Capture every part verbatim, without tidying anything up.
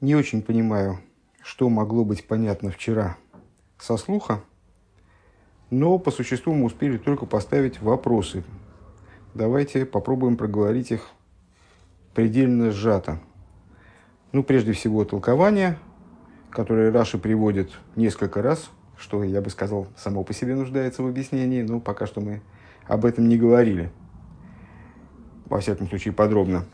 Не очень понимаю, что могло быть понятно вчера со слуха, но по существу мы успели только поставить вопросы. Давайте попробуем проговорить их предельно сжато. Ну, прежде всего, толкование, которое Раши приводит несколько раз, что, я бы сказал, само по себе нуждается в объяснении, но пока что мы об этом не говорили. Во всяком случае, подробно.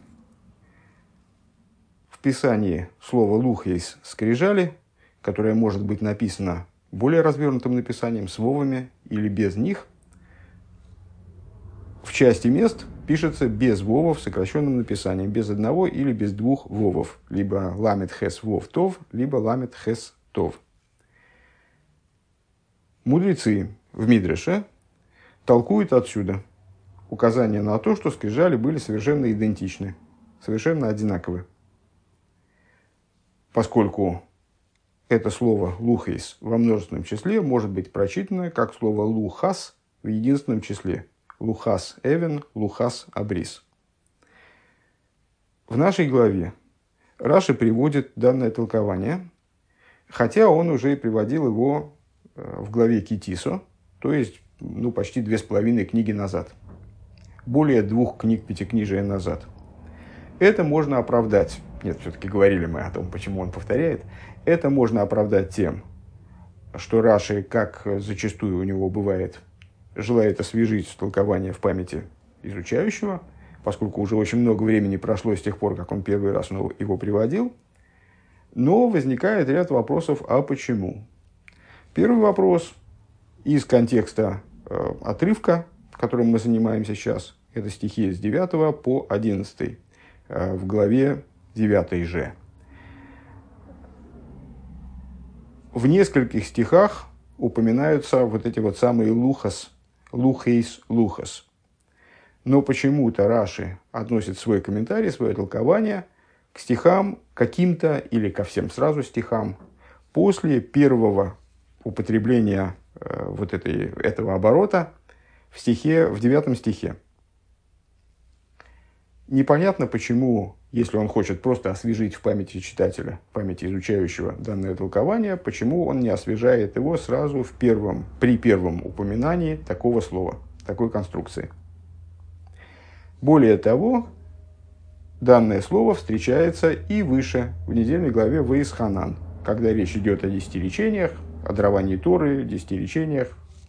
В Писании слово «лухейс» — скрижали, которое может быть написано более развернутым написанием, с вовами или без них. В части мест пишется без вовов, сокращенным написанием, без одного или без двух вовов. Либо ламет хес вов тов, либо ламет хес тов. Мудрецы в Мидреше толкуют отсюда указание на то, что скрижали были совершенно идентичны, совершенно одинаковы. Поскольку это слово «лухейс» во множественном числе может быть прочитано как слово «лухас» в единственном числе. «Лухас эвен», «лухас абрис». В нашей главе Раши приводит данное толкование, хотя он уже приводил его в главе Китисо, то есть ну, почти две с половиной книги назад. Более двух книг пятикнижия назад. Это можно оправдать. Нет, все-таки говорили мы о том, почему он повторяет. Это можно оправдать тем, что Раши, как зачастую у него бывает, желает освежить толкование в памяти изучающего, поскольку уже очень много времени прошло с тех пор, как он первый раз его приводил. Но возникает ряд вопросов, а почему? Первый вопрос из контекста э, отрывка, которым мы занимаемся сейчас, это стихи с девятого по одиннадцатый э, в главе девятой же. В нескольких стихах упоминаются вот эти вот самые лухас, лухейс, лухас. Но почему-то Раши относит свой комментарий, свое толкование к стихам каким-то или ко всем сразу стихам после первого употребления э, вот этой, этого оборота в стихе, в девятом стихе. Непонятно, почему, если он хочет просто освежить в памяти читателя, в памяти изучающего данное толкование, почему он не освежает его сразу в первом, при первом упоминании такого слова, такой конструкции. Более того, данное слово встречается и выше, в недельной главе Ваисханан, когда речь идет о десяти речениях, о даровании Торы, десяти речениях.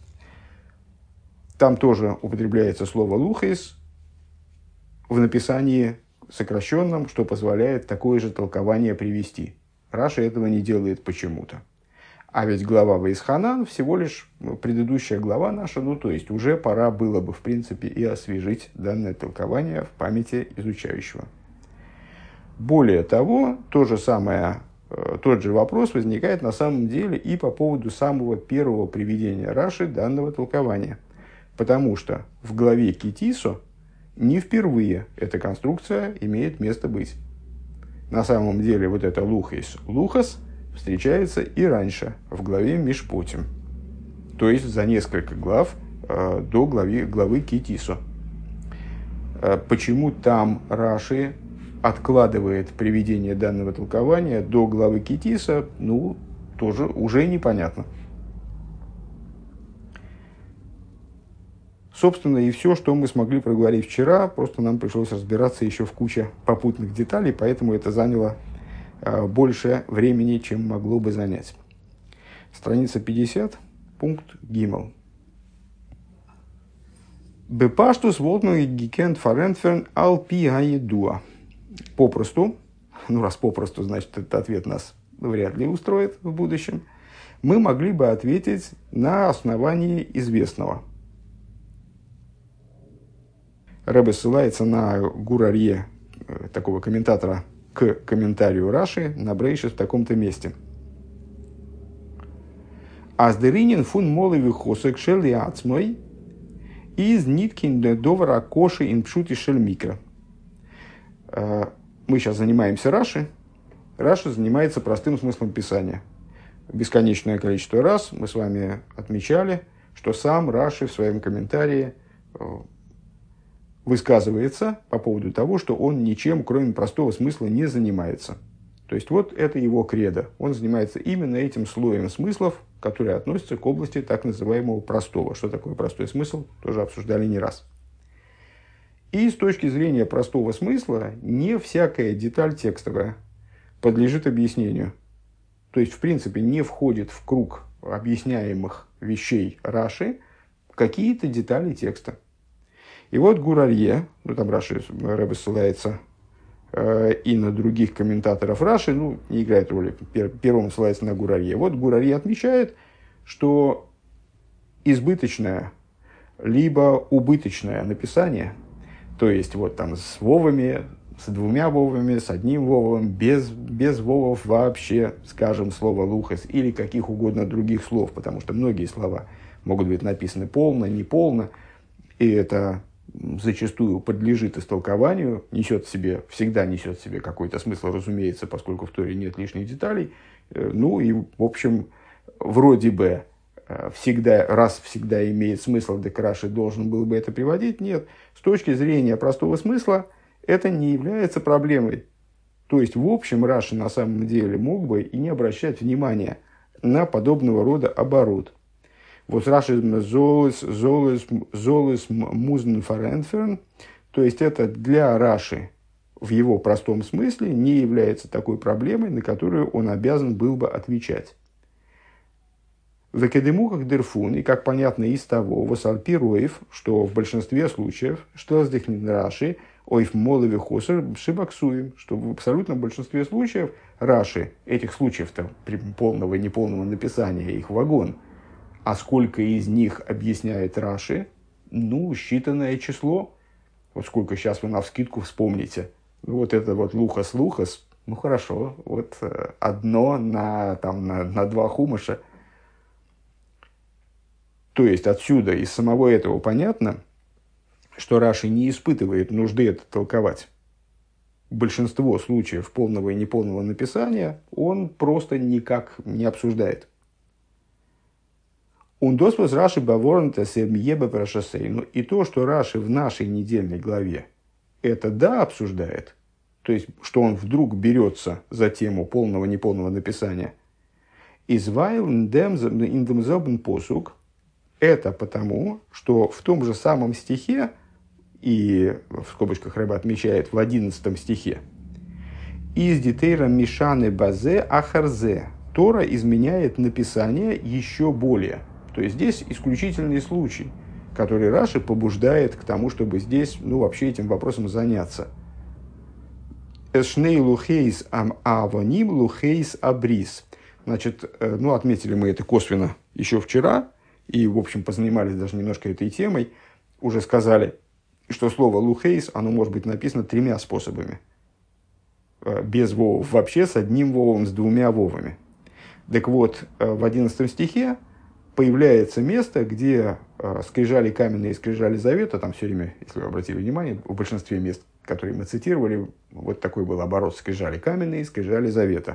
Там тоже употребляется слово «лухейс» в написании сокращенном, что позволяет такое же толкование привести. Раши этого не делает почему-то. А ведь глава Ваисханан всего лишь предыдущая глава наша, ну то есть уже пора было бы в принципе и освежить данное толкование в памяти изучающего. Более того, то же самое, тот же вопрос возникает на самом деле и по поводу самого первого приведения Раши данного толкования. Потому что в главе Китисо не впервые эта конструкция имеет место быть. На самом деле вот это лухейс, лухас встречается и раньше, в главе Мишпотим. То есть за несколько глав э, до главы, главы Китисо. Э, почему там Раши откладывает приведение данного толкования до главы Китисо, ну, тоже уже непонятно. Собственно, и все, что мы смогли проговорить вчера, просто нам пришлось разбираться еще в куче попутных деталей, поэтому это заняло э, больше времени, чем могло бы занять. Страница пятьдесят, пункт Гимел. Бепаштус волтнуги гикент фарентферн алпи гаедуа. Попросту, ну раз попросту, значит, этот ответ нас вряд ли устроит в будущем, мы могли бы ответить на основании известного. Ребе ссылается на Гур Арье, такого комментатора, к комментарию Раши на Брейшис в таком-то месте. Аздеринин фун молови хосек шели ацмой из ниткин довара коши инпшути шельмикра. Мы сейчас занимаемся Раши. Раши занимается простым смыслом Писания. Бесконечное количество раз мы с вами отмечали, что сам Раши в своем комментарии высказывается по поводу того, что он ничем, кроме простого смысла, не занимается. То есть вот это его кредо. Он занимается именно этим слоем смыслов, которые относятся к области так называемого простого. Что такое простой смысл, тоже обсуждали не раз. И с точки зрения простого смысла, не всякая деталь текстовая подлежит объяснению. То есть, в принципе, не входит в круг объясняемых вещей Раши какие-то детали текста. И вот Гур Арье, ну там Раши Рэбе ссылается э, и на других комментаторов Раши, ну не играет роли, пер, первым ссылается на Гур Арье. Вот Гур Арье отмечает, что избыточное либо убыточное написание, то есть вот там с вовами, с двумя вовами, с одним вовом, без, без вовов вообще, скажем, слово лухас или каких угодно других слов, потому что многие слова могут быть написаны полно, неполно, и это зачастую подлежит истолкованию, несет в себе, всегда несет в себе какой-то смысл, разумеется, поскольку в Торе нет лишних деталей. Ну и, в общем, вроде бы всегда, раз всегда имеет смысл, так Раши должен был бы это приводить. Нет, с точки зрения простого смысла это не является проблемой. То есть, в общем, Раши на самом деле мог бы и не обращать внимания на подобного рода оборот. Вот Раши золес, золес, золес музн фаренферн, то есть это для Раши в его простом смысле не является такой проблемой, на которую он обязан был бы отвечать. В экадемуках дерфун, и как понятно из того, восалпи роев, что в большинстве случаев, что сдихнет Раши, ойф молови хосер шибаксуем, что в абсолютном большинстве случаев Раши, этих случаев-то при полного и неполного написания их вагон, а сколько из них объясняет Раши? Ну, считанное число. Вот сколько сейчас вы навскидку вспомните. Вот это вот лухас-лухас. Ну, хорошо. Вот одно на, там, на, на два хумаша. То есть, отсюда, из самого этого понятно, что Раши не испытывает нужды это толковать. Большинство случаев полного и неполного написания он просто никак не обсуждает. И то, что Раши в нашей недельной главе это да обсуждает, то есть, что он вдруг берется за тему полного неполного написания, это потому, что в том же самом стихе, и в скобочках Рэбе отмечает в одиннадцатом стихе, из дитейра мишаны базе ахарзе, Тора изменяет написание еще более. То есть здесь исключительный случай, который Раши побуждает к тому, чтобы здесь, ну, вообще этим вопросом заняться. Эшней лухейс ам авоним лухейс абрис. Значит, ну, отметили мы это косвенно еще вчера, и, в общем, позанимались даже немножко этой темой. Уже сказали, что слово лухейс, оно может быть написано тремя способами. Без вовов вообще, с одним вовом, с двумя вовами. Так вот, в одиннадцатом стихе появляется место, где э, скрижали каменные и скрижали завета, там все время, если вы обратили внимание, в большинстве мест, которые мы цитировали, вот такой был оборот: скрижали каменные, скрижали завета.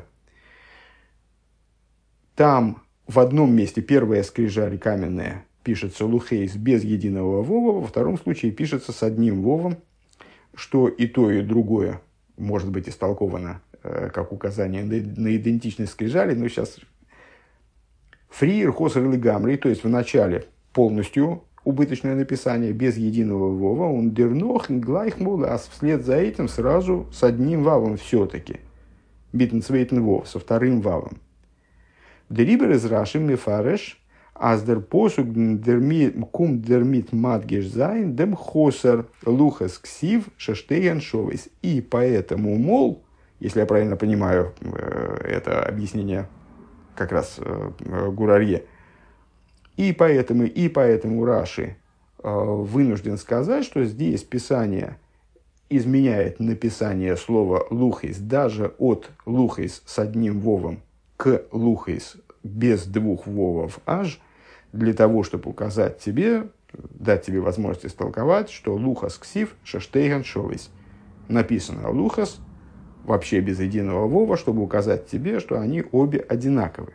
Там в одном месте первая скрижали каменная пишется лухейс без единого вова, во втором случае пишется с одним вовом, что и то, и другое может быть истолковано э, как указание на, на идентичность скрижали, но сейчас... Фриер, хосер или гамри, то есть в начале полностью убыточное написание, без единого вова, он дернох, глайхмул, а вслед за этим сразу с одним вавом все-таки. Битенцвейтен вов, со вторым вавом. Дерибер из Раши мефареш, аздер посук кум дермит мадгеш зайн, дем хосер лухас ксив шештейн шовис. И поэтому, мол, если я правильно понимаю это объяснение, как раз э, Гур Арье. И поэтому, и поэтому Раши э, вынужден сказать, что здесь Писание изменяет написание слова лухейс даже от лухейс с одним вовом к лухейс без двух вовов аж, для того, чтобы указать тебе, дать тебе возможность истолковать, что лухас ксив шештейган шовис. Написано лухас вообще без единого вова, чтобы указать тебе, что они обе одинаковы.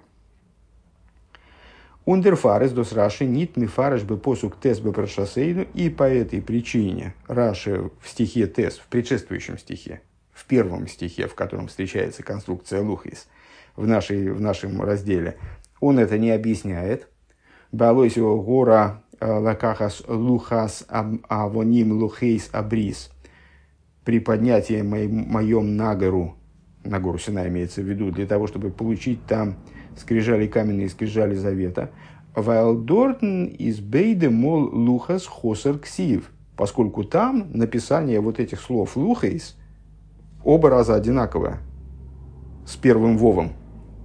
Ундерфарес дос Раши нит мифареш бы посук тес бы прошосейну, и по этой причине Раши в стихе тес, в предшествующем стихе, в первом стихе, в котором встречается конструкция лухейс, в, нашей, в нашем разделе, он это не объясняет. Балойсио гора лакахас лухас авоним лухейс абрис. При поднятии моем на гору, на гору Синай имеется в виду, для того, чтобы получить там скрижали каменные, скрижали завета. Вайлдортен из бейде мол лухас хосер ксив. Поскольку там написание вот этих слов лухейс оба раза одинаковое, с первым вовом.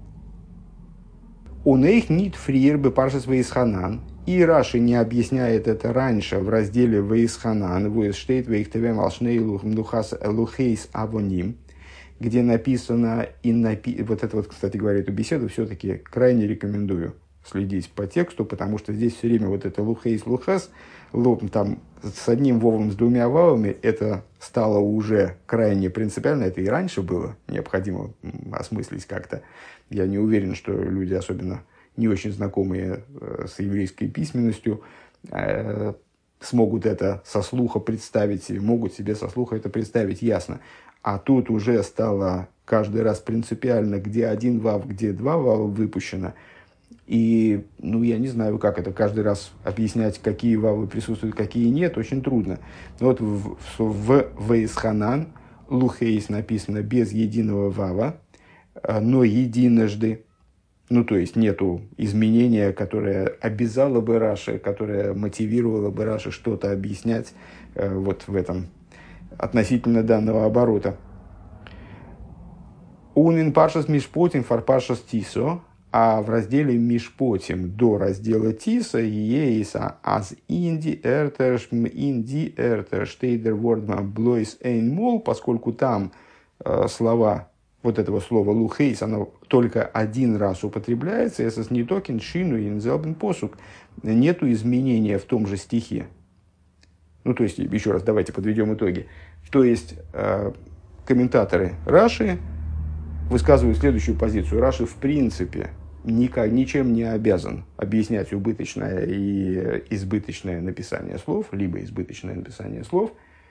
У них нит фриер бы паршас вейсханан. И Раши не объясняет это раньше в разделе вейсханан, вейсштейт вейхтевем алшней лухас лухейс авоним, где написано, и напи... вот это вот, кстати говоря, эту беседу все-таки крайне рекомендую следить по тексту, потому что здесь все время вот это лухейс лухас, там с одним вовом, с двумя вавами, это стало уже крайне принципиально, это и раньше было необходимо осмыслить как-то. Я не уверен, что люди, особенно не очень знакомые с еврейской письменностью, смогут это со слуха представить, могут себе со слуха это представить ясно. А тут уже стало каждый раз принципиально, где один вав, где два вава выпущено. И, ну, я не знаю, как это каждый раз объяснять, какие вавы присутствуют, какие нет, очень трудно. Вот в, в Вейсханан лухейс написано без единого вава, но единожды. Ну, то есть, нету изменения, которое обязало бы Раши, которое мотивировало бы Раши что-то объяснять э, вот в этом относительно данного оборота. Унин паршас мишпотим фар паршас тисо, а в разделе мишпотим до раздела тиса ейса аз инди эртер инди эртер штейдер вордма блойс эйн мол, поскольку там э, слова вот этого слова лухейс, оно только один раз употребляется, если с нитокин шину и инзелбен посук, нету изменения в том же стихе. Ну, то есть, еще раз, давайте подведем итоги. То есть, э, комментаторы Раши высказывают следующую позицию. Раши, в принципе, никак, ничем не обязан объяснять убыточное и избыточное написание слов, либо избыточное написание слов.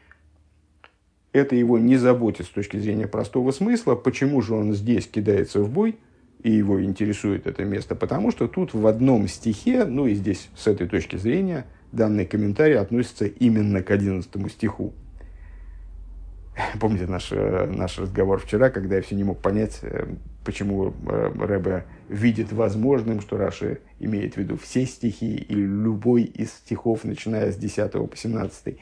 Это его не заботит с точки зрения простого смысла. Почему же он здесь кидается в бой, и его интересует это место? Потому что тут в одном стихе, ну и здесь с этой точки зрения, данный комментарий относится именно к одиннадцатому стиху. Помните наш, наш разговор вчера, когда я все не мог понять, почему Ребе видит возможным, что Раши имеет в виду все стихи или любой из стихов, начиная с десятого по семнадцатый.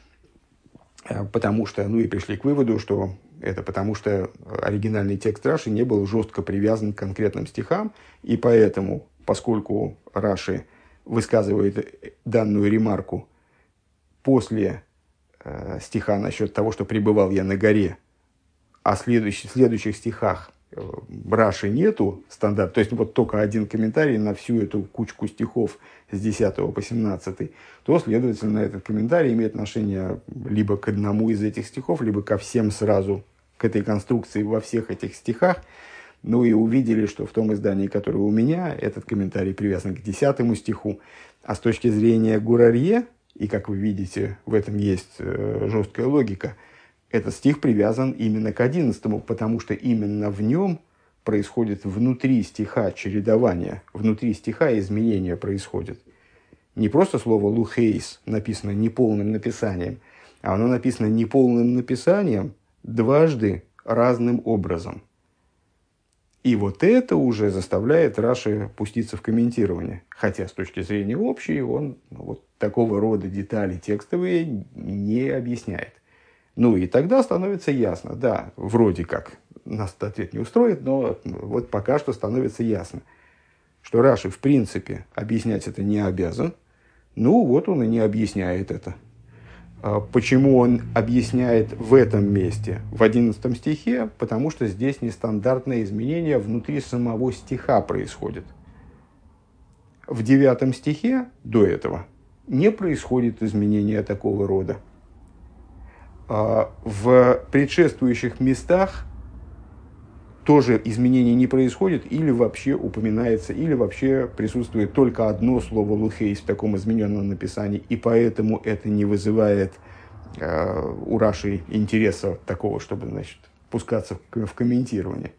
Потому что, ну и пришли к выводу, что это потому что оригинальный текст Раши не был жестко привязан к конкретным стихам, и поэтому, поскольку Раши высказывает данную ремарку после э, стиха насчет того, что пребывал я на горе, а в следующих, в следующих стихах э, Раши нету стандарт, то есть вот только один комментарий на всю эту кучку стихов с десятого по семнадцатый, то, следовательно, этот комментарий имеет отношение либо к одному из этих стихов, либо ко всем сразу, к этой конструкции во всех этих стихах. Ну и увидели, что в том издании, которое у меня, этот комментарий привязан к десятому стиху. А с точки зрения Гурарье, и как вы видите, в этом есть э, жесткая логика, этот стих привязан именно к одиннадцатому, потому что именно в нем происходит внутри стиха чередование, внутри стиха изменения происходит. Не просто слово «лухейс» написано неполным написанием, а оно написано неполным написанием дважды разным образом. И вот это уже заставляет Раши пуститься в комментирование. Хотя с точки зрения общей он вот такого рода детали текстовые не объясняет. Ну и тогда становится ясно, да, вроде как нас этот ответ не устроит, но вот пока что становится ясно, что Раши в принципе объяснять это не обязан. Ну вот он и не объясняет это. Почему он объясняет в этом месте, в одиннадцатом стихе? Потому что здесь нестандартное изменение внутри самого стиха происходит. В девятом стихе до этого не происходит изменения такого рода. В предшествующих местах тоже изменений не происходит, или вообще упоминается, или вообще присутствует только одно слово «лухейс» в таком измененном написании, и поэтому это не вызывает э, у Раши интереса такого, чтобы, значит, пускаться в, в комментирование.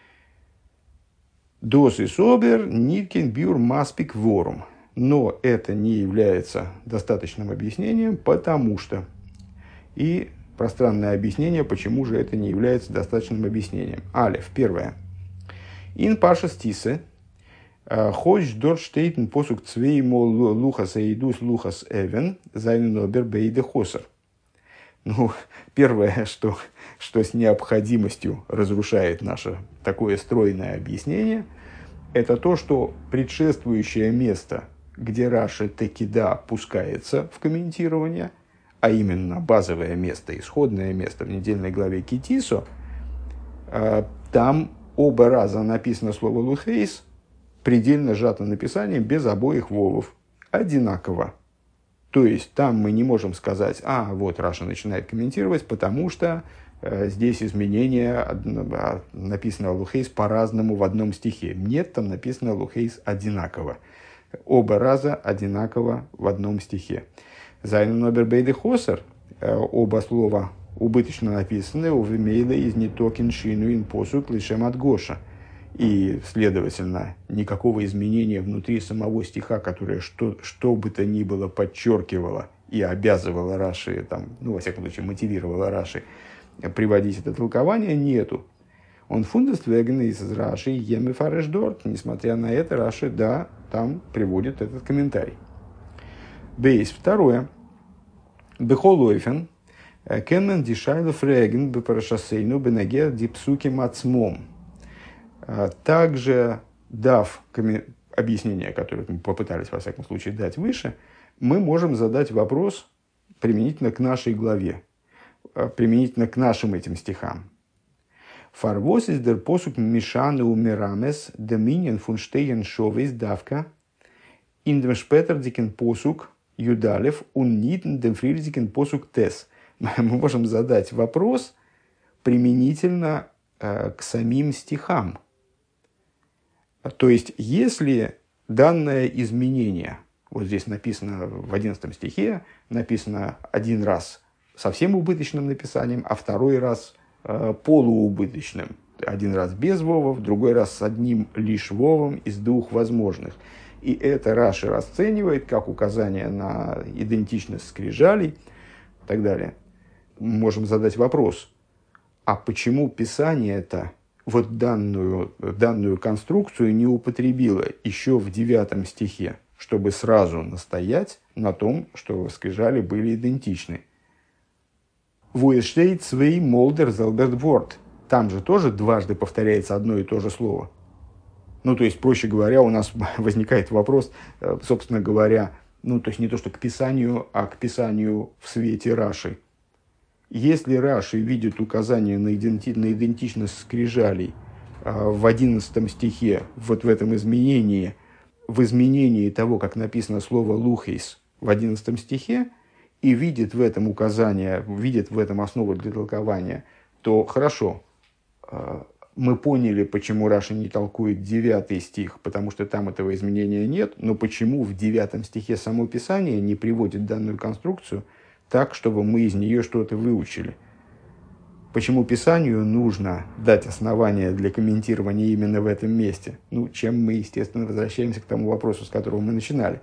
Дос и собер ниткин бюр маспик ворум. Но это не является достаточным объяснением, потому что... И пространное объяснение, почему же это не является достаточным объяснением. Алеф, первое. Ин паша стисе, хоч дорт штейтен посук цвей мол лухас эйдус лухас эвен, зайнен обер бейде хосер. Ну, первое, что, что с необходимостью разрушает наше такое стройное объяснение, это то, что предшествующее место, где Раши таки да пускается в комментирование, а именно базовое место, исходное место в недельной главе Китисо, там оба раза написано слово «лухейс» предельно сжатым написанием без обоих вовов, одинаково. То есть там мы не можем сказать, а вот Раша начинает комментировать, потому что э, здесь изменение, написано «лухейс» по-разному в одном стихе. Нет, там написано «лухейс» одинаково. Оба раза одинаково в одном стихе. «Зайнен обер бейде хосер» оба слова убыточно написаны «у вимейла из нитокин шину ин посук лишем от Гоша». И, следовательно, никакого изменения внутри самого стиха, которое что, что бы то ни было подчеркивало и обязывало Раши, там, ну, во всяком случае, мотивировало Раши приводить это толкование, нету. Он фундест веген из Раши еми фарешдорт. Несмотря на это, Раши, да, там приводит этот комментарий. Бейс. Второе. Бехолойфен. Кенмен дишайло фреген бепарашасейну бенагер дипсуки мацмом. Также, дав объяснение, которое мы попытались, во всяком случае, дать выше, мы можем задать вопрос применительно к нашей главе, применительно к нашим этим стихам. «Фарвос из дер посук мишаны умирамес доминин фунштейн шовейс давка ин дем шпетердикен посук юдалев ун нитн дем фрильдикен посук тес». Мы можем задать вопрос применительно э, к самим стихам. То есть, если данное изменение, вот здесь написано в одиннадцатом стихе, написано один раз совсем убыточным написанием, а второй раз э, полуубыточным. Один раз без вовов, другой раз с одним лишь вовом из двух возможных. И это Раши расценивает как указание на идентичность скрижалей и так далее. Мы можем задать вопрос, а почему Писание-то вот данную, данную конструкцию не употребила еще в девятом стихе, чтобы сразу настоять на том, что скрижали были идентичны. «Вуэштейт свей молдер зелбертворд». Там же тоже дважды повторяется одно и то же слово. Ну, то есть, проще говоря, у нас возникает вопрос, собственно говоря, ну, то есть не то, что к Писанию, а к Писанию в свете Раши. Если Раши видит указание на, иденти, на идентичность скрижалей э, в одиннадцатом стихе, вот в этом изменении, в изменении того, как написано слово «лухейс» в одиннадцатом стихе, и видит в этом указание, видит в этом основу для толкования, то хорошо, э, мы поняли, почему Раши не толкует девятый стих, потому что там этого изменения нет, но почему в девятом стихе само Писание не приводит данную конструкцию так, чтобы мы из нее что-то выучили. Почему Писанию нужно дать основания для комментирования именно в этом месте? Ну, чем мы, естественно, возвращаемся к тому вопросу, с которого мы начинали.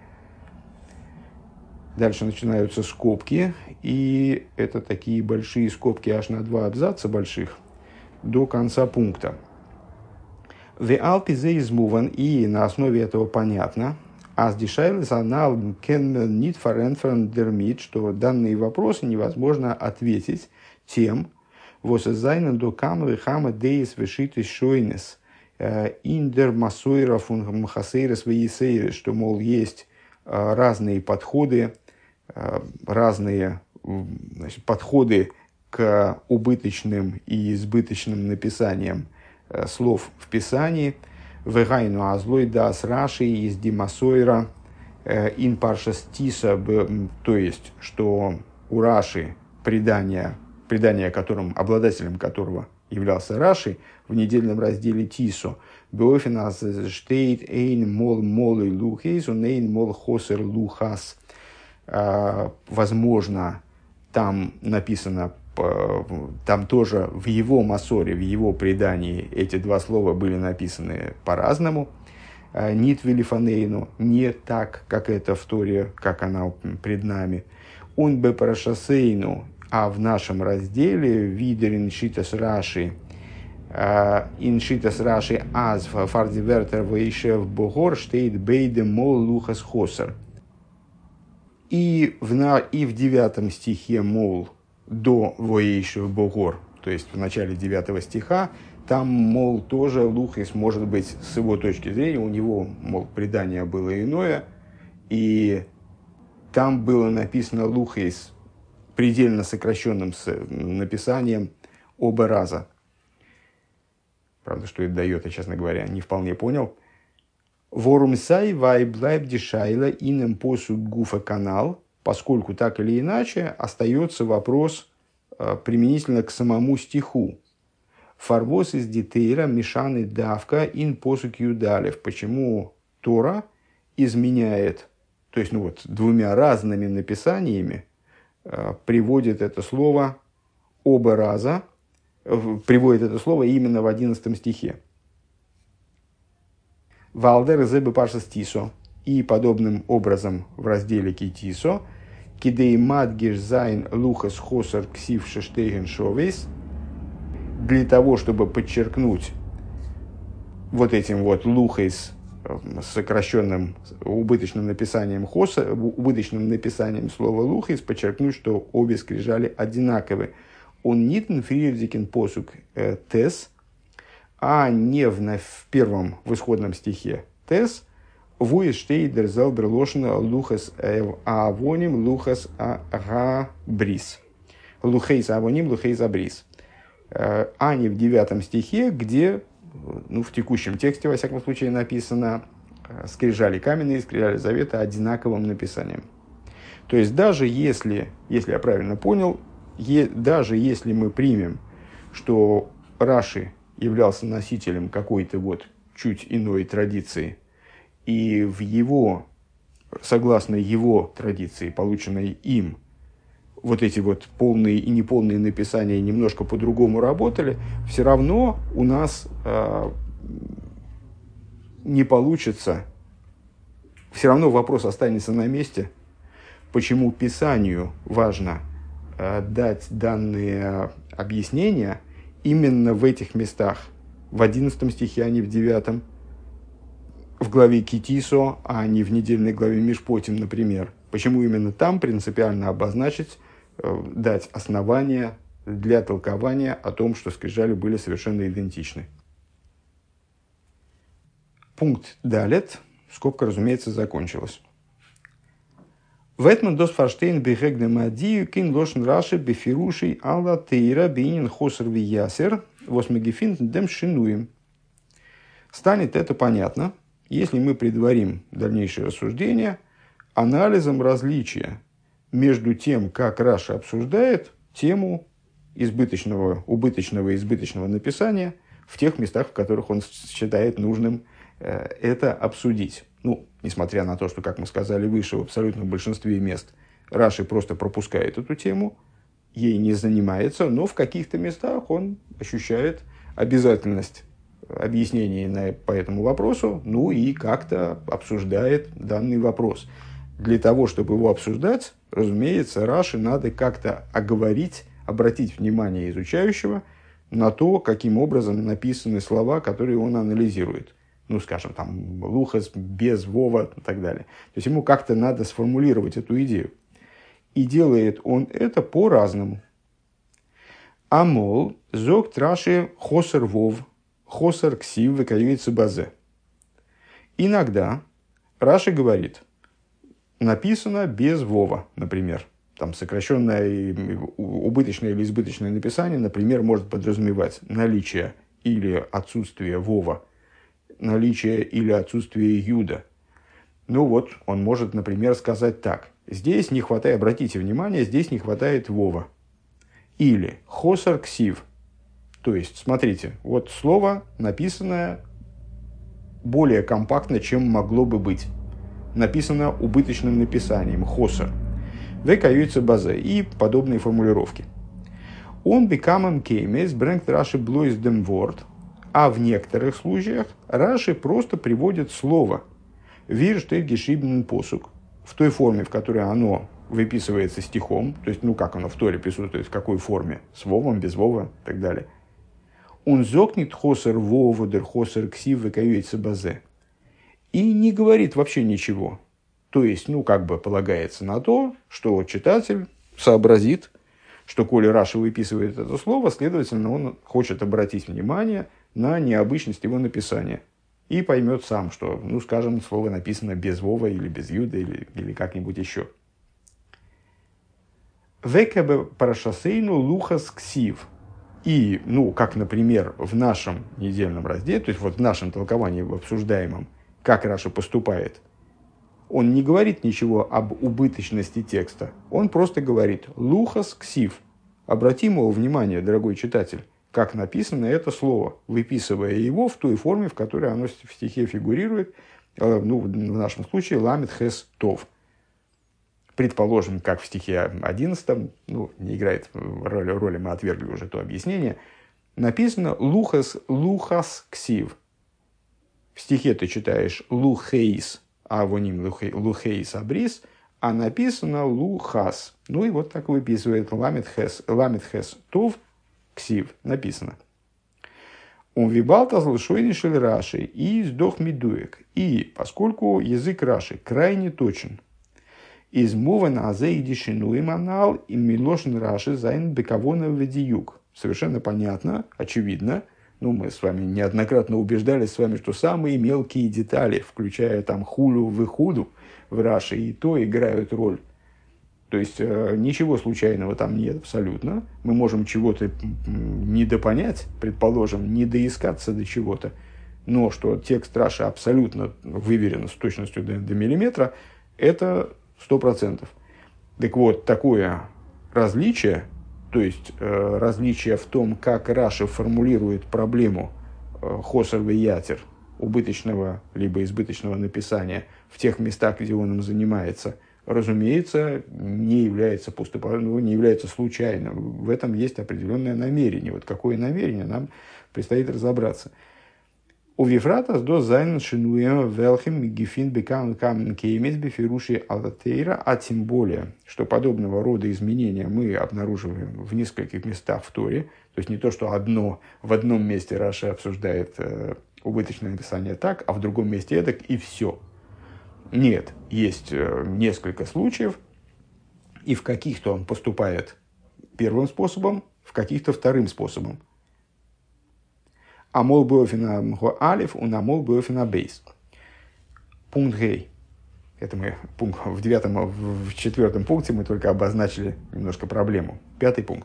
Дальше начинаются скобки, и это такие большие скобки аж на два абзаца больших до конца пункта. «The Alpize is moving», и на основе этого понятно, «As дешайлес анал кен нит фаренферн дермит», что данные вопросы невозможно ответить тем, «Вос зайнен до камры хама дейс вешитис шойнес индер масойра фун мхасейрес веесейрес», что, мол, есть разные подходы, разные, значит, подходы к убыточным и избыточным написаниям слов в Писании. «Вегайну азлой дас раши из димасойра ин паршас тиса», то есть, что у Раши предание, предание которым, обладателем которого являлся Раши, в недельном разделе Тисо, «Беофинас штейт эйн мол молы лухейс, он эйн мол хосер лухас». Возможно, там написано, там тоже в его масоре, в его предании эти два слова были написаны по-разному. Нит велифанейну, не так, как это в Торе, как она пред нами. Он бе парашасейну, а в нашем разделе видер иншитас раши, иншитас раши аз фардивертер вейшев богор штейт бейде мол лухас хосер. И в, на, и в девятом стихе, мол, до воейшев богор, то есть в начале девятого стиха, там, мол, тоже лухис, может быть, с его точки зрения, у него, мол, предание было иное, и там было написано лухис предельно сокращенным с написанием оба раза. Правда, что это дает, я, честно говоря, не вполне понял. Ворум сай вай блайб дешайла инем посуд гуфа канал, поскольку так или иначе остается вопрос э, применительно к самому стиху. Фарвос из дитейра мешаны давка ин посук юдалев. Почему Тора изменяет, то есть ну вот, двумя разными написаниями э, приводит это слово оба раза, э, приводит это слово именно в одиннадцатом стихе. Валдер зебе паршас тисо. И подобным образом в разделе Китисо кидей мадгиш зайн лухас хосар ксив шештейген шовейс, для того, чтобы подчеркнуть вот этим вот лухейс с сокращенным убыточным написанием хоса, убыточным написанием слова лухейс, подчеркнуть, что обе скрижали одинаковы. Он нитн фриердикен посук тес, а не в, в первом, в исходном стихе тес, вуис штейдер зелбер лошна лухас авоним лухас агабрис. Лухейс авоним лухейс абрис. А не в девятом стихе, где, ну, в текущем тексте, во всяком случае, написано скрижали каменные, скрижали завета одинаковым написанием. То есть, даже если, если я правильно понял, е, даже если мы примем, что Раши являлся носителем какой-то вот чуть иной традиции, и в его, согласно его традиции, полученной им, вот эти вот полные и неполные написания немножко по-другому работали, все равно у нас э, не получится, все равно вопрос останется на месте, почему Писанию важно э, дать данные объяснения именно в этих местах, в одиннадцатом стихе, а не в девятом, в главе Китисо, а не в недельной главе Мишпотим, например. Почему именно там принципиально обозначить, дать основания для толкования о том, что скрижали были совершенно идентичны. Пункт далет, скобка, разумеется, закончилась. Ветман дос фарштейн бихегне мадию кин лошен раши бифирушей алла тейра бинин хосер виясер восмегефинт дем шинуем. Станет это понятно, если мы предварим дальнейшее рассуждение анализом различия между тем, как Раши обсуждает тему избыточного, убыточного и избыточного написания в тех местах, в которых он считает нужным э, это обсудить. Ну, несмотря на то, что, как мы сказали выше, в абсолютном большинстве мест Раши просто пропускает эту тему, ей не занимается, но в каких-то местах он ощущает обязательность объяснений на, по этому вопросу, ну и как-то обсуждает данный вопрос. Для того, чтобы его обсуждать, разумеется, Раши надо как-то оговорить, обратить внимание изучающего на то, каким образом написаны слова, которые он анализирует. Ну, скажем, там, лухас, без, вова и так далее. То есть ему как-то надо сформулировать эту идею. И делает он это по-разному. Амол, зог траши хосер вов, хосер ксив выкаюется базе. Иногда Раши говорит, написано без вова, например. Там сокращенное, убыточное или избыточное написание, например, может подразумевать наличие или отсутствие вова, наличие или отсутствие юда. Ну вот, он может, например, сказать так. Здесь не хватает, обратите внимание, здесь не хватает вова. Или хосар ксив. То есть, смотрите, вот слово, написанное более компактно, чем могло бы быть. Написано убыточным написанием, хосар. векаются базе и подобные формулировки. Он бекамем кеймес брэнгт Раши блойс дем ворд, а в некоторых случаях Раши просто приводит слово вир штейт гешибнен посук в той форме, в которой оно выписывается стихом, то есть, ну, как оно в Торе присутствует, в какой форме, с вовом, без вова и так далее. Он зокнет хосер вову дер хосер ксив векаются базе. И не говорит вообще ничего. То есть, ну, как бы полагается на то, что читатель сообразит, что коли Раши выписывает это слово, следовательно, он хочет обратить внимание на необычность его написания. И поймет сам, что, ну, скажем, слово написано без вова или без юда, или, или как-нибудь еще. Векабе парашасейну лухас ксив. И, ну, как, например, в нашем недельном разделе, то есть вот в нашем толковании, в обсуждаемом, как Раши поступает, он не говорит ничего об убыточности текста. Он просто говорит «лухас ксив». Обрати, мол, внимание, дорогой читатель, как написано это слово, выписывая его в той форме, в которой оно в стихе фигурирует, ну, в нашем случае «ламит хэс тов». Предположим, как в стихе одиннадцатом, ну, не играет роли, роли, мы отвергли уже то объяснение, написано «лухас, лухас ксив». В стихе ты читаешь «лухейс», а в ним «лухейс абрис», а написано «лухас». Ну и вот так выписывает «ламит хэс, ламит хэс тов ксив», написано. Он вибалта злшойни шель Раши и сдох медуек. И поскольку язык Раши крайне точен, из мова на азейдишину и манал и милошин Раши зайн бекавона ведиюк. Совершенно понятно, очевидно. Ну, мы с вами неоднократно убеждались с вами, что самые мелкие детали, включая там хулю в худу в Раши, и то играют роль. То есть ничего случайного там нет абсолютно. Мы можем чего-то недопонять, предположим, недоискаться до чего-то. Но что текст Раши абсолютно выверен с точностью до, до миллиметра, это сто процентов. Так вот, такое различие, то есть э, различие в том, как Раши формулирует проблему э, хосер веятер, убыточного либо избыточного написания в тех местах, где он им занимается, разумеется, не является пустопорожным, не является случайным. В этом есть определенное намерение. Вот какое намерение, нам предстоит разобраться. У Вифратас до зайн шинуем велхим гефин бекам камен кеймец бифируши алатейра, а тем более, что подобного рода изменения мы обнаруживаем в нескольких местах в Торе, то есть не то, что одно в одном месте Раши обсуждает э, убыточное написание так, а в другом месте эдак, и все. Нет, есть э, несколько случаев, и в каких-то он поступает первым способом, в каких-то вторым способом. Амол бофина алиф, унамол бофина бейс. Пункт гей. Это мы пункт в девятом, в четвертом пункте мы только обозначили немножко проблему. Пятый пункт.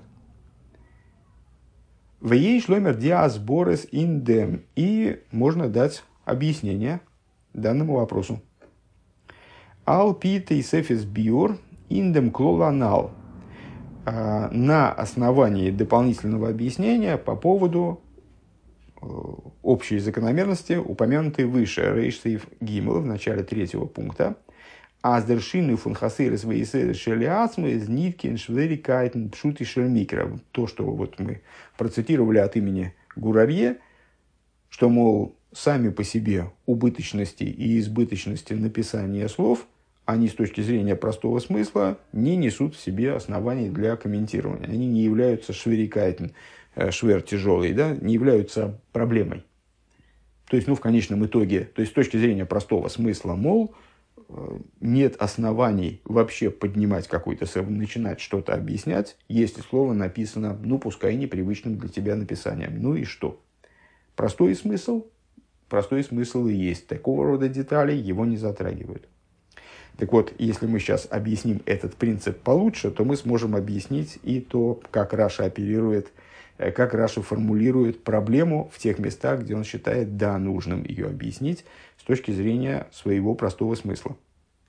В ей шломер диас борес индем. И можно дать объяснение данному вопросу. Ал питей сефис биор индем клоланал. На основании дополнительного объяснения по поводу общие закономерности, упомянутые выше, рейшсейф гимл в начале третьего пункта, аздершины фунхасыры свои шелиасмы из ниткин шверикайтен пшути шельмикра. То, что вот мы процитировали от имени Гурарье, что, мол, сами по себе убыточности и избыточности написания слов, они с точки зрения простого смысла не несут в себе оснований для комментирования. Они не являются шверикайтен, швер тяжелый, да, не являются проблемой. То есть, ну, в конечном итоге, то есть, с точки зрения простого смысла, мол, нет оснований вообще поднимать какой-то, начинать что-то объяснять, если слово написано, ну, пускай непривычным для тебя написанием. Ну и что? Простой смысл, простой смысл и есть. Такого рода детали его не затрагивают. Так вот, если мы сейчас объясним этот принцип получше, то мы сможем объяснить и то, как Раши оперирует, как Раши формулирует проблему в тех местах, где он считает, да, нужным ее объяснить с точки зрения своего простого смысла.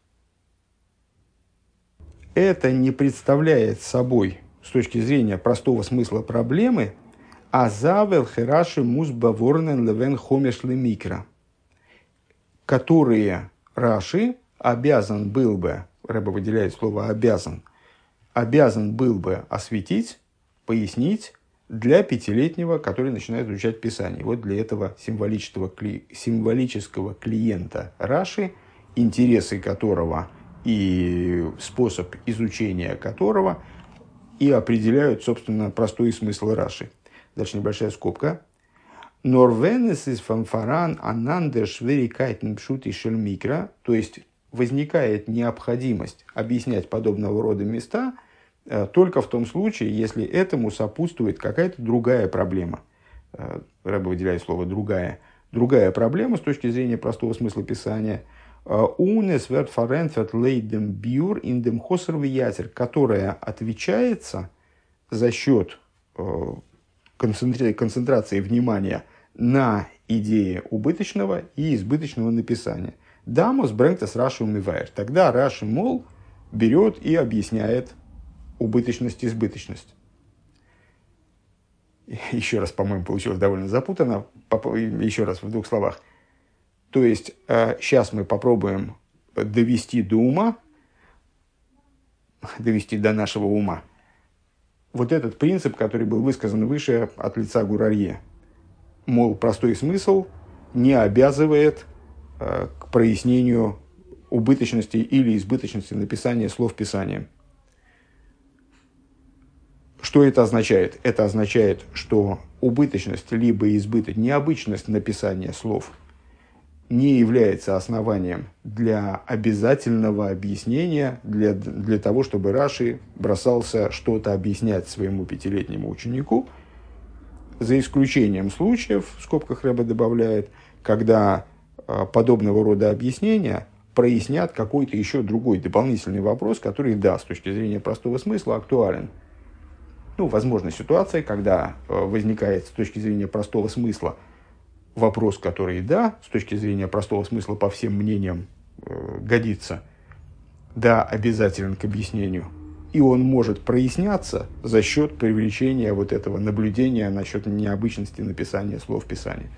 Это не представляет собой, с точки зрения простого смысла проблемы, азавел хераши музбаворнен левен хомеш лемикра, которые Раши обязан был бы, Рэбе выделяет слово «обязан», обязан был бы осветить, пояснить для пятилетнего, который начинает изучать Писание. Вот для этого символического, символического клиента Раши, интересы которого и способ изучения которого и определяют, собственно, простой смысл Раши. Дальше небольшая скобка. Норвенес из фанфаран анандер шверикайтен пшути шельмикра, то есть возникает необходимость объяснять подобного рода места э, только в том случае, если этому сопутствует какая-то другая проблема. Э, Рэбе выделяет слово «другая». Другая проблема с точки зрения простого смысла Писания, «Унес верт фаренфет лейдем бюр индем хосер виятер», которая отвечается за счет э, концентра- концентрации внимания на идее убыточного и избыточного написания. Дамос брэнгтес Раши умивает. Тогда Раши, мол, берет и объясняет убыточность и избыточность. Еще раз, по-моему, получилось довольно запутанно. Еще раз в двух словах. То есть, сейчас мы попробуем довести до ума, довести до нашего ума, вот этот принцип, который был высказан выше от лица Гурарье. Мол, простой смысл не обязывает к прояснению убыточности или избыточности написания слов Писания. Что это означает? Это означает, что убыточность либо избыточность, необычность написания слов не является основанием для обязательного объяснения, для, для того, чтобы Раши бросался что-то объяснять своему пятилетнему ученику, за исключением случаев, в скобках Рэбе добавляет, когда э, подобного рода объяснения прояснят какой-то еще другой дополнительный вопрос, который, да, с точки зрения простого смысла актуален. Ну, возможна ситуация, когда э, возникает с точки зрения простого смысла вопрос, который, да, с точки зрения простого смысла по всем мнениям э, годится, да, обязателен к объяснению. И он может проясняться за счет привлечения вот этого наблюдения насчет необычности написания слов Писания.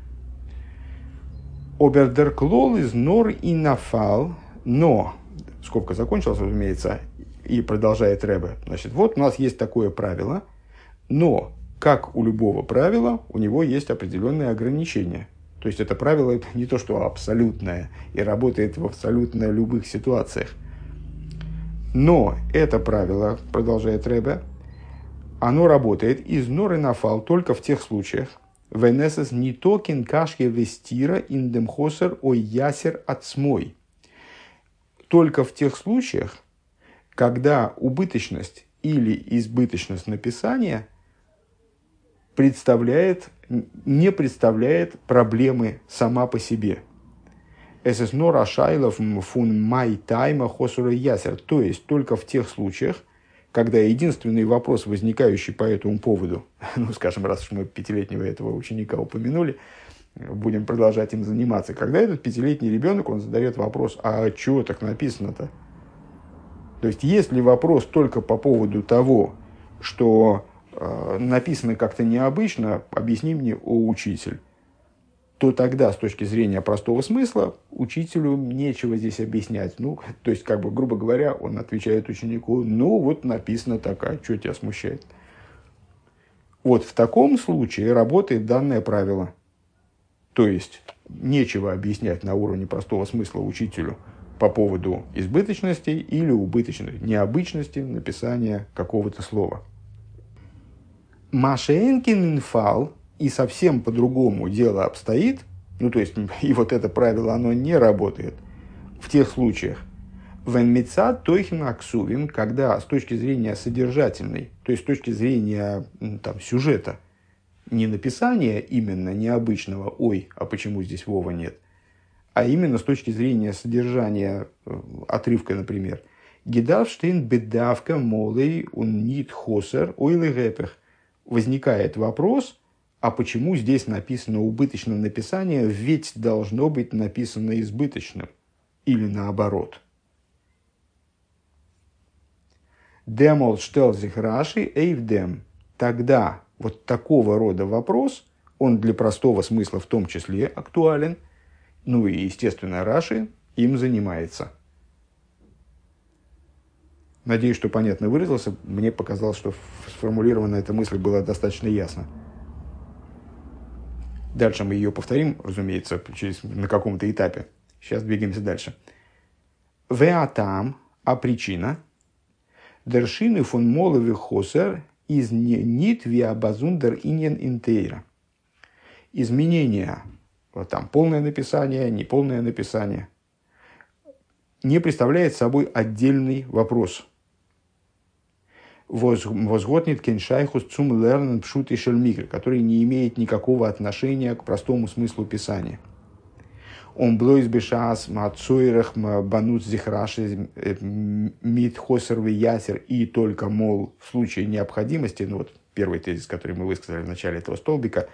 Обердерклол из нор и нафал, но, скобка закончилась, разумеется, и продолжает Рэбе. Значит, вот у нас есть такое правило, но, как у любого правила, у него есть определенные ограничения. То есть, это правило не то, что абсолютное и работает в абсолютно любых ситуациях. Но это правило, продолжает Рэбе, оно работает из норы нафал только в тех случаях, венесес не токен кашье вестира индемхосер ой ясер отсмой. Только в тех случаях, когда убыточность или избыточность написания представляет, не представляет проблемы сама по себе. Es нора шайлов фун май тайма хосура ясер. То есть, только в тех случаях, когда единственный вопрос, возникающий по этому поводу, ну, скажем, раз уж мы пятилетнего этого ученика упомянули, будем продолжать им заниматься, когда этот пятилетний ребенок, он задает вопрос, а чего так написано-то? То есть, если вопрос только по поводу того, что э, написано как-то необычно, объясни мне, о учитель, то тогда, с точки зрения простого смысла, учителю нечего здесь объяснять. Ну, то есть, как бы, грубо говоря, он отвечает ученику, ну, вот написано так, а что тебя смущает? Вот в таком случае работает данное правило. То есть, нечего объяснять на уровне простого смысла учителю по поводу избыточности или убыточности, необычности написания какого-то слова. Машенкин инфал, и совсем по-другому дело обстоит, ну, то есть, и вот это правило, оно не работает в тех случаях, венмица тойхин аксувим, когда с точки зрения содержательной, то есть с точки зрения там, сюжета, не написания именно необычного «ой, а почему здесь Вова нет», а именно с точки зрения содержания отрывка, например, «Гидавштейн бедавка молей он нит хосер ойлы гэпэх». Возникает вопрос, а почему здесь написано убыточное написание, ведь должно быть написано избыточным, или наоборот. Демол штелзих раши эйвдем. Тогда вот такого рода вопрос, он для простого смысла в том числе актуален, ну и, естественно, Раши им занимается. Надеюсь, что понятно выразился. Мне показалось, что сформулирована эта мысль была достаточно ясно. Дальше мы ее повторим, разумеется, через, на каком-то этапе. Сейчас двигаемся дальше. Веатам, а причина. Дершины фон молове хосер из нит виабазундер иньен интейра. Изменения, вот там полное написание, неполное написание, не представляет собой отдельный вопрос. Возготнит кеншайхус цум лернен пшут и шельмикр, который не имеет никакого отношения к простому смыслу писания. Он блойз бешас мацуирах банут зихраши мит хосервы ясер, и только, мол, в случае необходимости, ну вот первый тезис, который мы высказали в начале этого столбика,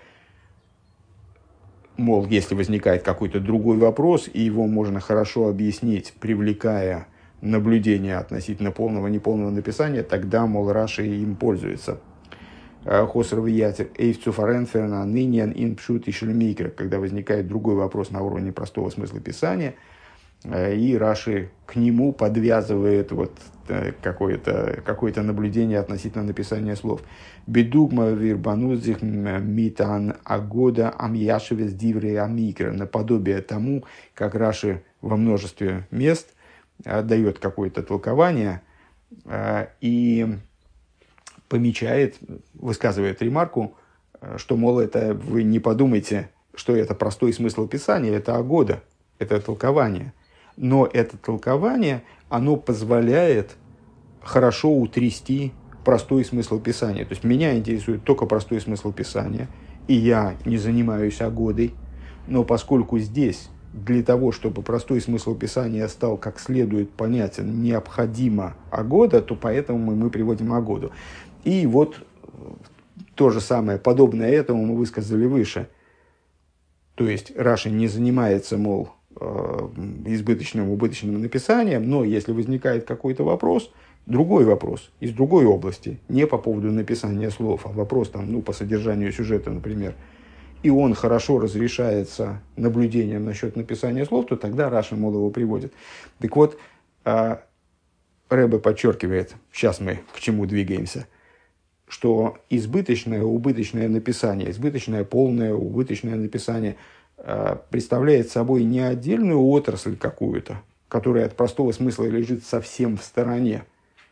мол, если возникает какой-то другой вопрос, и его можно хорошо объяснить, привлекая наблюдение относительно полного и неполного написания, тогда, мол, Раши им пользуется. Хосер ятер эйфцу фаренферна нынен ин пшут и шельмикер, когда возникает другой вопрос на уровне простого смысла писания, и Раши к нему подвязывает вот какое-то, какое-то наблюдение относительно написания слов. Бедугма вирбанузих митан агода амьяшевес дивре амикер, наподобие тому, как Раши во множестве мест дает какое-то толкование и помечает, высказывает ремарку, что, мол, это вы не подумайте, что это простой смысл писания, это агода, это толкование. Но это толкование, оно позволяет хорошо утрясти простой смысл писания. То есть меня интересует только простой смысл писания, и я не занимаюсь агодой, но поскольку здесь для того, чтобы простой смысл писания стал как следует понятен, необходима агода, то поэтому мы, мы приводим агоду. И вот то же самое, подобное этому мы высказали выше. То есть Раши не занимается, мол, избыточным, убыточным написанием, но если возникает какой-то вопрос, другой вопрос, из другой области, не по поводу написания слов, а вопрос там, ну, по содержанию сюжета, например, и он хорошо разрешается наблюдением насчет написания слов, то тогда Раши, мол, его приводит. Так вот, Ребе подчеркивает, сейчас мы к чему двигаемся, что избыточное, убыточное написание, избыточное, полное, убыточное написание представляет собой не отдельную отрасль какую-то, которая от простого смысла лежит совсем в стороне,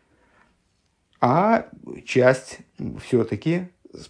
а часть все-таки,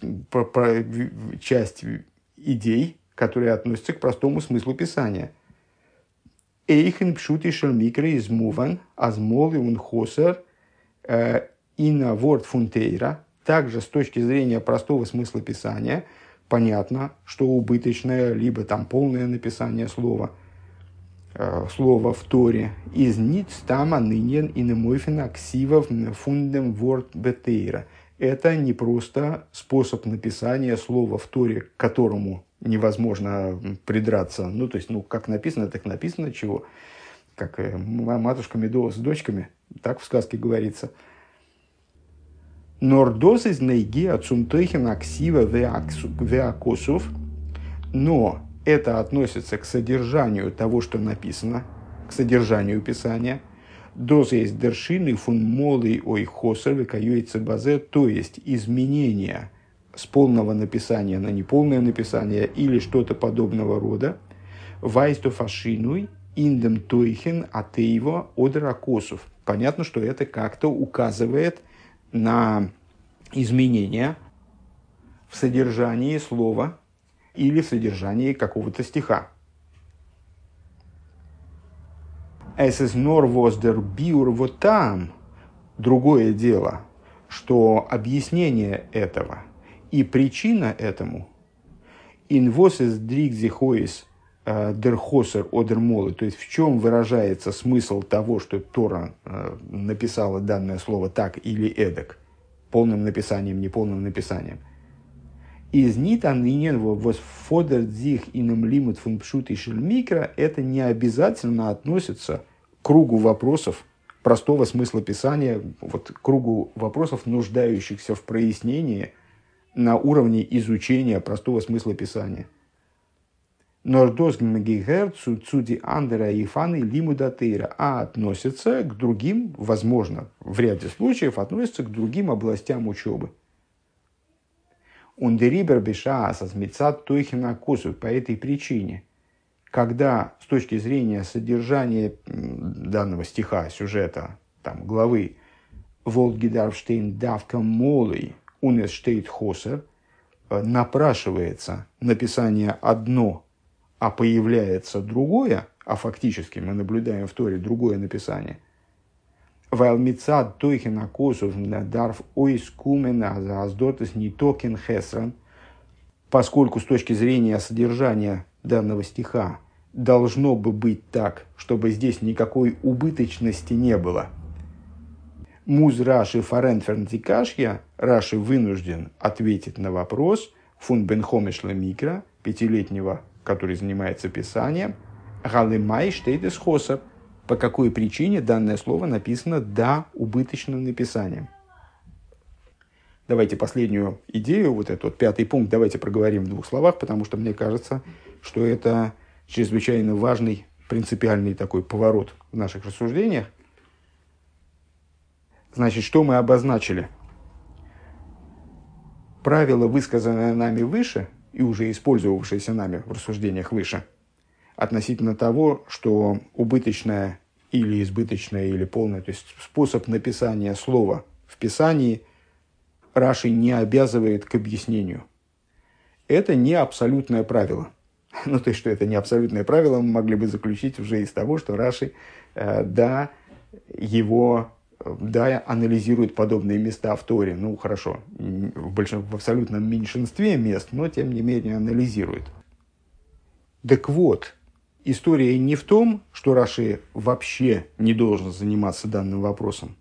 часть идей, которые относятся к простому смыслу писания. Эйхен пшути шельмикры из муван, азмол и унхосер, ина ворд фунтейра. Также с точки зрения простого смысла писания понятно, что убыточное, либо там полное написание слова, э, слова в Торе из нит стама нынен и немойфина ксивов фундем ворд бетейра. Это не просто способ написания слова в Торе, к которому невозможно придраться. Ну, то есть, ну, как написано, так написано, чего. Как э, матушка Медова с дочками, так в сказке говорится. Нордоз из нейги ацумтойхен аксива веакосов, но это относится к содержанию того, что написано, к содержанию писания. Доза есть дершины фун молы ой хосер векаюется базе, то есть изменения с полного написания на неполное написание или что-то подобного рода. Вайсто фашинуй индем тойхен атеево одракосов. Понятно, что это как-то указывает на изменения в содержании слова или в содержании какого-то стиха. «Эсэс нор воздер биур вот там». Другое дело, что объяснение этого и причина этому «инвосэс дригзихоис дерхосер одермолы», то есть в чем выражается смысл того, что Тора написала данное слово так или эдак, полным написанием, неполным написанием. Из нита нынен восфодер дзих иным лимит фун пшут и шельмикра, это не обязательно относится к кругу вопросов простого смысла писания, вот к кругу вопросов, нуждающихся в прояснении на уровне изучения простого смысла писания. Нордосгмгигер цуди андера и фаны лимудатейра, а относится к другим, возможно, в ряде случаев относится к другим областям учебы. Ундерибер беша сазмицат тойхина косу, по этой причине, когда с точки зрения содержания данного стиха, сюжета, там, главы Волгидарфштейн давка молой унес штейт хосер, напрашивается написание одно, а появляется другое, а фактически мы наблюдаем в Торе другое написание. Вайлмицад тойхина косов дарф ойскумена аздотес не токен хесран, поскольку с точки зрения содержания данного стиха должно бы быть так, чтобы здесь никакой убыточности не было. Муз Раши фаренфернтикашья, Раши вынужден ответить на вопрос фун бенхомешла микро, пятилетнего, который занимается писанием, галимай штейдес хосер, по какой причине данное слово написано «да» убыточным написанием. Давайте последнюю идею, вот этот вот пятый пункт, давайте проговорим в двух словах, потому что мне кажется, что это чрезвычайно важный, принципиальный такой поворот в наших рассуждениях. Значит, что мы обозначили? Правило, высказанное нами выше, и уже использовавшееся нами в рассуждениях выше, относительно того, что убыточное или избыточное, или полное, то есть способ написания слова в Писании Раши не обязывает к объяснению. Это не абсолютное правило. Ну, то есть, что это не абсолютное правило, мы могли бы заключить уже из того, что Раши, э, да, его... Да, анализирует подобные места в Торе. Ну, хорошо, в, большин... в абсолютном меньшинстве мест, но, тем не менее, анализирует. Так вот, история не в том, что Раши вообще не должен заниматься данным вопросом.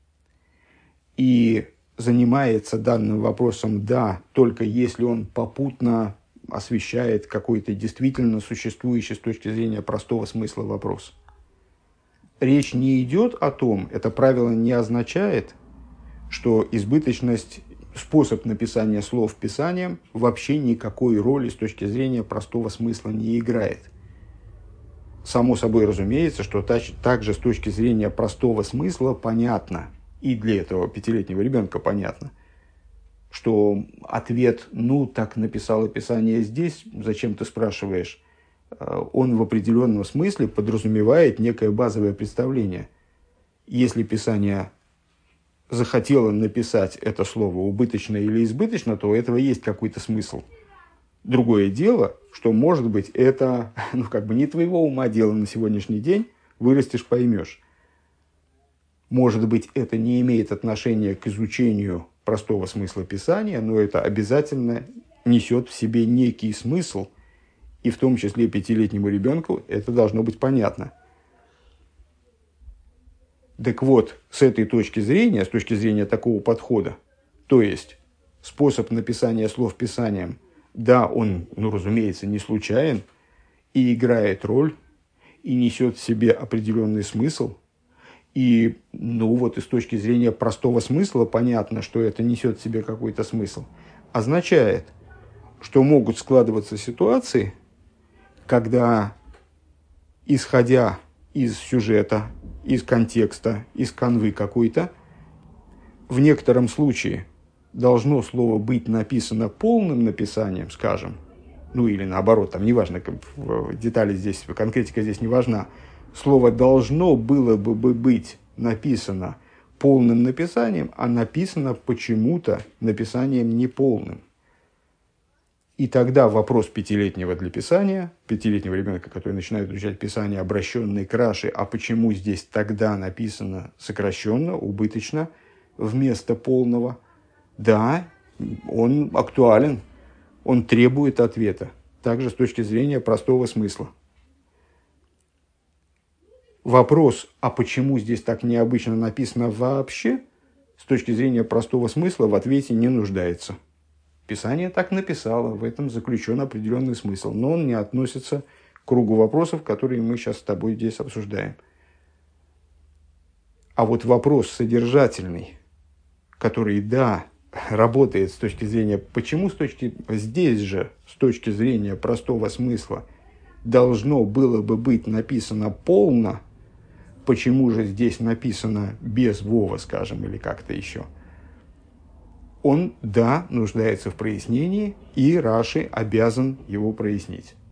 И занимается данным вопросом, да, только если он попутно освещает какой-то действительно существующий с точки зрения простого смысла вопрос. Речь не идет о том, это правило не означает, что избыточность, способ написания слов писанием вообще никакой роли с точки зрения простого смысла не играет. Само собой разумеется, что также с точки зрения простого смысла понятно, и для этого пятилетнего ребенка понятно, что ответ «ну, так написало Писание здесь, зачем ты спрашиваешь?» он в определенном смысле подразумевает некое базовое представление. Если Писание захотело написать это слово убыточно или избыточно, то у этого есть какой-то смысл. Другое дело, что, может быть, это ну, как бы не твоего ума дело на сегодняшний день, вырастешь, поймешь. Может быть, это не имеет отношения к изучению простого смысла Писания, но это обязательно несет в себе некий смысл, и в том числе пятилетнему ребенку это должно быть понятно. Так вот, с этой точки зрения, с точки зрения такого подхода, то есть способ написания слов Писанием, да, он, ну, разумеется, не случайен, и играет роль, и несет в себе определенный смысл, и, ну, вот, и с точки зрения простого смысла понятно, что это несет в себе какой-то смысл, означает, что могут складываться ситуации, когда, исходя из сюжета, из контекста, из канвы какой-то, в некотором случае должно слово быть написано полным написанием, скажем, ну или наоборот, там неважно, детали здесь, конкретика здесь не важна, слово должно было бы быть написано полным написанием, а написано почему-то написанием неполным. И тогда вопрос пятилетнего для Писания, пятилетнего ребенка, который начинает изучать Писание, обращенный к Раши, а почему здесь тогда написано сокращенно, убыточно, вместо полного, да, он актуален, он требует ответа, также с точки зрения простого смысла. Вопрос, а почему здесь так необычно написано вообще, с точки зрения простого смысла в ответе не нуждается. Писание так написало, в этом заключен определенный смысл, но он не относится к кругу вопросов, которые мы сейчас с тобой здесь обсуждаем. А вот вопрос содержательный, который, да, работает с точки зрения, почему с точки, здесь же, с точки зрения простого смысла, должно было бы быть написано полно, почему же здесь написано без вова, скажем, или как-то еще, он, да, нуждается в прояснении, и Раши обязан его прояснить.